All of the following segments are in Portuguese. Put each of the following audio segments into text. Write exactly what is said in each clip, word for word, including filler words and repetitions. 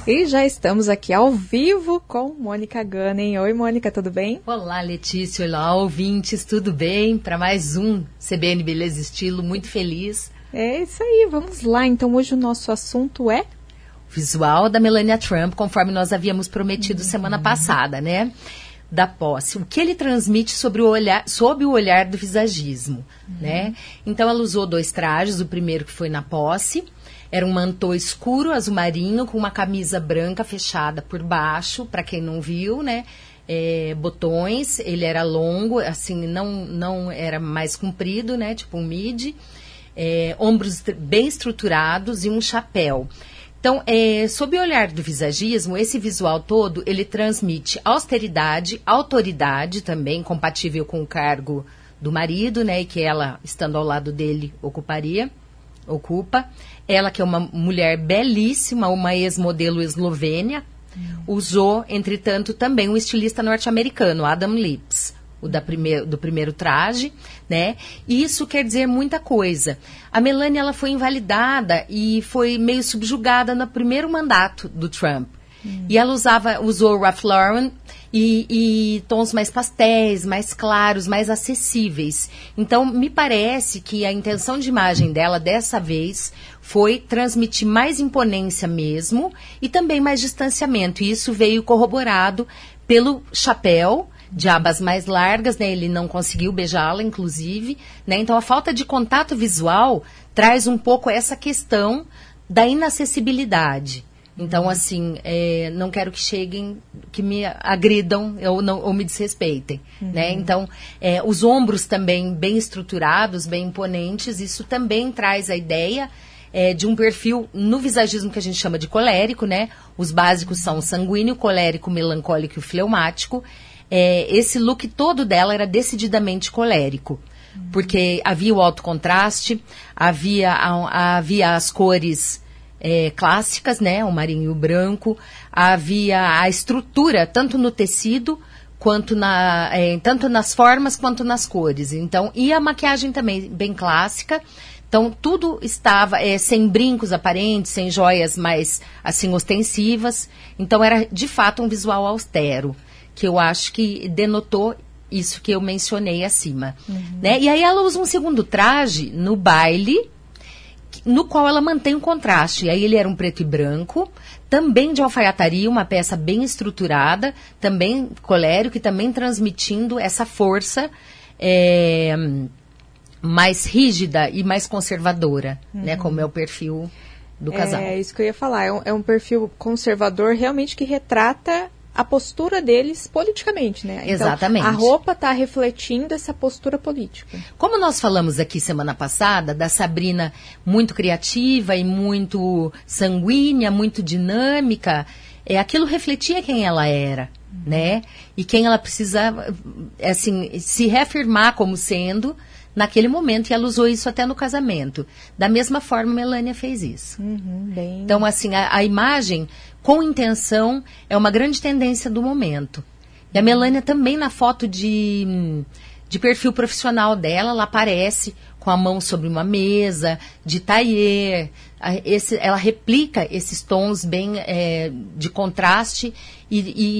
E já estamos aqui ao vivo com Mônica Gunning. Oi, Mônica, tudo bem? Olá, Letícia. Olá, ouvintes, tudo bem? Para mais um C B N Beleza Estilo, muito feliz. É isso aí, vamos lá. Então, hoje o nosso assunto é... O visual da Melania Trump, conforme nós havíamos prometido uhum. semana passada, né? Da posse. O que ele transmite sobre o olhar, sob o olhar do visagismo, uhum. né? Então, ela usou dois trajes. O primeiro que foi na posse... Era um mantô escuro, azul marinho, com uma camisa branca fechada por baixo, para quem não viu, né? É, botões, ele era longo, assim, não, não era mais comprido, né? Tipo um midi. É, ombros bem estruturados e um chapéu. Então, é, sob o olhar do visagismo, esse visual todo, ele transmite austeridade, autoridade também, compatível com o cargo do marido, né? E que ela, estando ao lado dele, ocuparia. Ocupa. Ela, que é uma mulher belíssima, uma ex-modelo eslovênia, hum. usou, entretanto, também um estilista norte-americano, Adam Lips, o da primeir, do primeiro traje, né? E isso quer dizer muita coisa. A Melania, ela foi invalidada e foi meio subjugada no primeiro mandato do Trump. Hum. E ela usava, usou Ralph Lauren e, e tons mais pastéis, mais claros, mais acessíveis. Então, me parece que a intenção de imagem dela, dessa vez, foi transmitir mais imponência mesmo e também mais distanciamento. E isso veio corroborado pelo chapéu de abas mais largas, né? Ele não conseguiu beijá-la, inclusive, né? Então, a falta de contato visual traz um pouco essa questão da inacessibilidade. Então, assim, é, não quero que cheguem, que me agridam ou, não, ou me desrespeitem, uhum. né? Então, é, os ombros também bem estruturados, bem imponentes, isso também traz a ideia é, de um perfil no visagismo que a gente chama de colérico, né? Os básicos são o sanguíneo, colérico, melancólico e fleumático. É, esse look todo dela era decididamente colérico, uhum. porque havia o alto contraste, havia, a, havia as cores... É, clássicas, né, o marinho e o branco, havia a estrutura, tanto no tecido, quanto na, é, tanto nas formas, quanto nas cores. Então, e a maquiagem também bem clássica. Então, tudo estava é, sem brincos aparentes, sem joias mais, assim, ostensivas. Então, era, de fato, um visual austero, que eu acho que denotou isso que eu mencionei acima. Uhum. Né? E aí, ela usa um segundo traje no baile, no qual ela mantém o contraste. E aí ele era um preto e branco, também de alfaiataria, uma peça bem estruturada, também colérico e também transmitindo essa força é, mais rígida e mais conservadora, uhum. né, como é o perfil do casal. É isso que eu ia falar, é um, é um perfil conservador realmente que retrata a postura deles politicamente, né? Então, exatamente. A roupa está refletindo essa postura política. Como nós falamos aqui semana passada, da Sabrina muito criativa e muito sanguínea, muito dinâmica, é, aquilo refletia quem ela era, uhum. né? E quem ela precisava, assim, se reafirmar como sendo naquele momento, e ela usou isso até no casamento. Da mesma forma, Melania fez isso. Uhum, bem... Então, assim, a, a imagem com intenção é uma grande tendência do momento. E a Melania também, na foto de, de perfil profissional dela, ela aparece com a mão sobre uma mesa, de tailleur. Esse, ela replica esses tons bem é, de contraste e,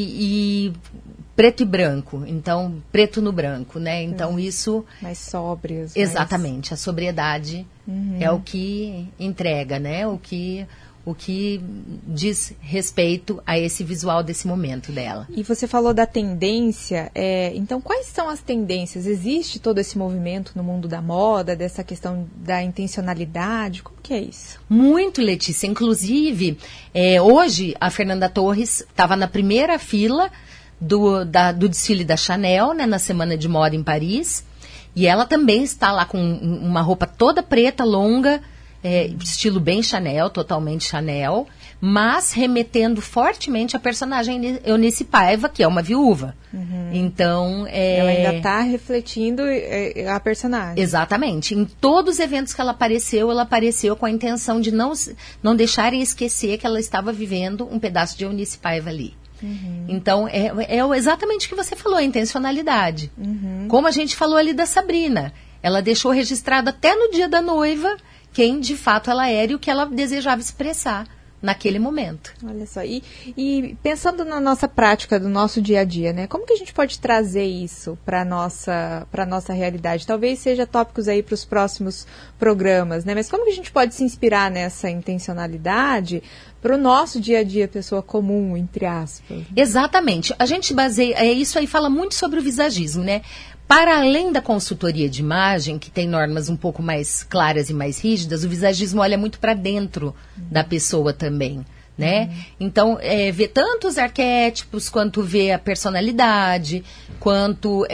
e, e preto e branco. Então, preto no branco, né? Então, isso... Mais sóbrios. Exatamente. Mais... A sobriedade uhum. é o que entrega, né? O que... o que diz respeito a esse visual desse momento dela. E você falou da tendência, é, então quais são as tendências? Existe todo esse movimento no mundo da moda, dessa questão da intencionalidade? Como que é isso? Muito, Letícia. Inclusive, é, hoje a Fernanda Torres estava na primeira fila do, da, do desfile da Chanel, né, na Semana de Moda em Paris, e ela também está lá com uma roupa toda preta, longa, É, estilo bem Chanel, totalmente Chanel, mas remetendo fortemente à personagem Eunice Paiva, que é uma viúva. Uhum. Então, é... ela ainda está refletindo a personagem. Exatamente. Em todos os eventos que ela apareceu, ela apareceu com a intenção de não, não deixarem esquecer que ela estava vivendo um pedaço de Eunice Paiva ali. Uhum. Então, é, é exatamente o que você falou, a intencionalidade. Uhum. Como a gente falou ali da Sabrina. Ela deixou registrado até no dia da noiva quem de fato ela era e o que ela desejava expressar naquele momento. Olha só, e, e pensando na nossa prática, do nosso dia a dia, né? Como que a gente pode trazer isso para a nossa, para nossa realidade? Talvez seja tópicos aí para os próximos programas, né? Mas como que a gente pode se inspirar nessa intencionalidade para o nosso dia a dia, pessoa comum, entre aspas? Exatamente. A gente baseia, é, isso aí fala muito sobre o visagismo, né? Para além da consultoria de imagem, que tem normas um pouco mais claras e mais rígidas, o visagismo olha muito para dentro uhum. da pessoa também, né? Uhum. Então, é, vê tanto os arquétipos, quanto vê a personalidade, quanto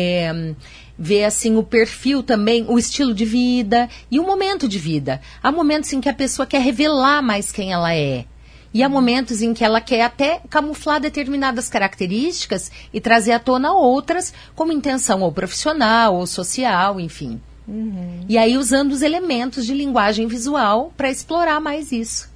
é, vê, assim, o perfil também, o estilo de vida e o momento de vida. Há momentos em que a pessoa quer revelar mais quem ela é. E há momentos em que ela quer até camuflar determinadas características e trazer à tona outras, como intenção ou profissional ou social, enfim. Uhum. E aí usando os elementos de linguagem visual para explorar mais isso.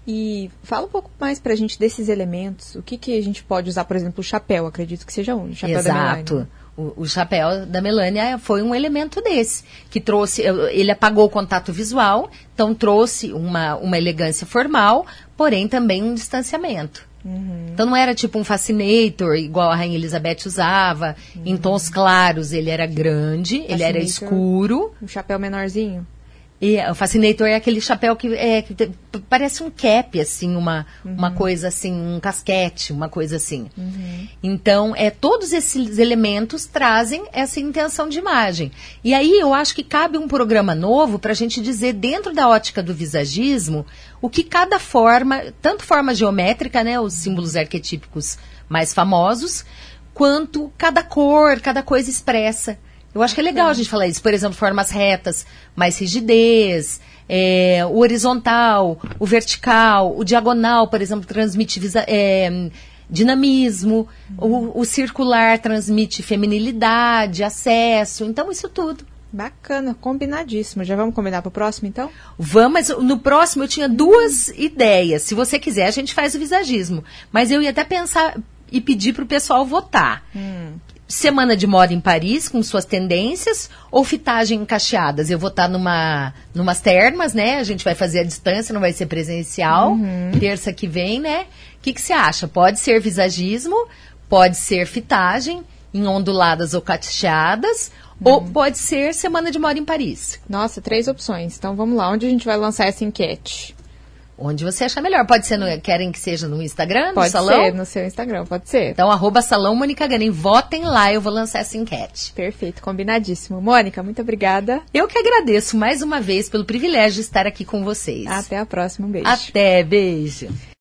E fala um pouco mais para a gente desses elementos. O que, que a gente pode usar, por exemplo, o chapéu, acredito que seja um, o chapéu Exato. da Melânia. O, o chapéu da Melânia foi um elemento desse, que trouxe, ele apagou o contato visual, então trouxe uma, uma elegância formal, porém também um distanciamento. Uhum. Então não era tipo um fascinator, igual a Rainha Elizabeth usava, uhum. em tons claros, ele era grande, fascinator, ele era escuro. Um chapéu menorzinho? E o fascinator é aquele chapéu que, é, que te, parece um cap, assim, uma, uhum. uma coisa assim, um casquete, uma coisa assim. Uhum. Então, é, todos esses elementos trazem essa intenção de imagem. E aí eu acho que cabe um programa novo para a gente dizer, dentro da ótica do visagismo, o que cada forma, tanto forma geométrica, né, os símbolos arquetípicos mais famosos, quanto cada cor, cada coisa expressa. Eu acho que é legal a gente falar isso. Por exemplo, formas retas, mais rigidez, é, o horizontal, o vertical, o diagonal, por exemplo, transmite visa, é, dinamismo, uhum. o, o circular transmite feminilidade, acesso, então isso tudo. Bacana, combinadíssimo. Já vamos combinar para o próximo, então? Vamos, mas no próximo eu tinha duas ideias. Se você quiser, a gente faz o visagismo. Mas eu ia até pensar e pedir para o pessoal votar. Hum. Semana de moda em Paris, com suas tendências, ou fitagem em cacheadas? Eu vou estar numa, numas termas, né? A gente vai fazer à distância, não vai ser presencial. Uhum. Terça que vem, né? O que, que você acha? Pode ser visagismo, pode ser fitagem em onduladas ou cacheadas, uhum. ou pode ser Semana de Moda em Paris. Nossa, três opções. Então vamos lá, onde a gente vai lançar essa enquete? Onde você achar melhor. Pode ser, no, querem que seja no Instagram, pode no Salão? Pode ser, no seu Instagram, pode ser. Então, arroba Salão Mônica Ganem. Votem lá, eu vou lançar essa enquete. Perfeito, combinadíssimo. Mônica, muito obrigada. Eu que agradeço mais uma vez pelo privilégio de estar aqui com vocês. Até a próxima, um beijo. Até, beijo.